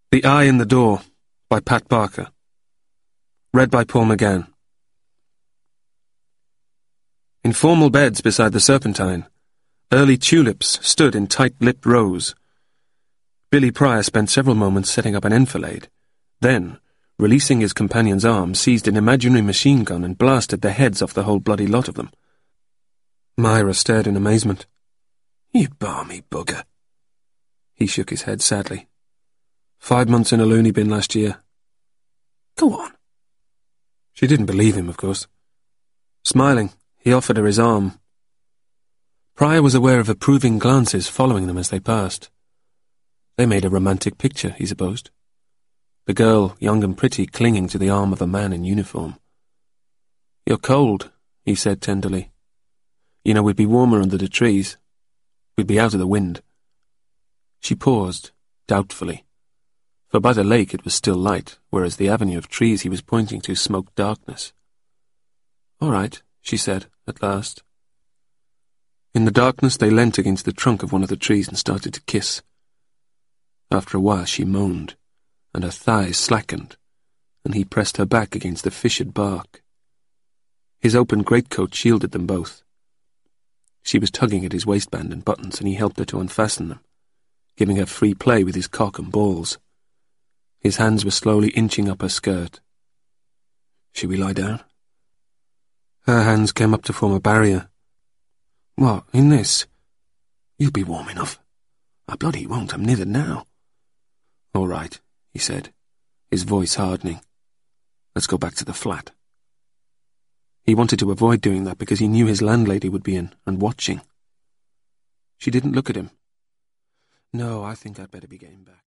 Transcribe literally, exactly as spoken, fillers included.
The Eye in the Door by Pat Barker. Read by Paul McGann. In formal beds beside the Serpentine, early tulips stood in tight-lipped rows. Billy Pryor spent several moments setting up an enfilade. Then, releasing his companion's arm, seized an imaginary machine gun and blasted the heads off the whole bloody lot of them. Myra stared in amazement. "You balmy bugger." He shook his head sadly. Five months in a loony bin last year. "Go on." She didn't believe him, of course. Smiling, he offered her his arm. Pryor was aware of approving glances following them as they passed. They made a romantic picture, he supposed. The girl, young and pretty, clinging to the arm of a man in uniform. "You're cold," he said tenderly. "You know, we'd be warmer under the trees. We'd be out of the wind." She paused, doubtfully. For by the lake it was still light, whereas the avenue of trees he was pointing to smoked darkness. "All right," she said, at last. In the darkness they leant against the trunk of one of the trees and started to kiss. After a while she moaned, and her thighs slackened, and he pressed her back against the fissured bark. His open greatcoat shielded them both. She was tugging at his waistband and buttons, and he helped her to unfasten them, giving her free play with his cock and balls. His hands were slowly inching up her skirt. "Should we lie down?" Her hands came up to form a barrier. "What, in this? You'll be warm enough." "I bloody won't, I'm knitted now." "All right," he said, his voice hardening. "Let's go back to the flat." He wanted to avoid doing that because he knew his landlady would be in and watching. She didn't look at him. "No, I think I'd better be getting back."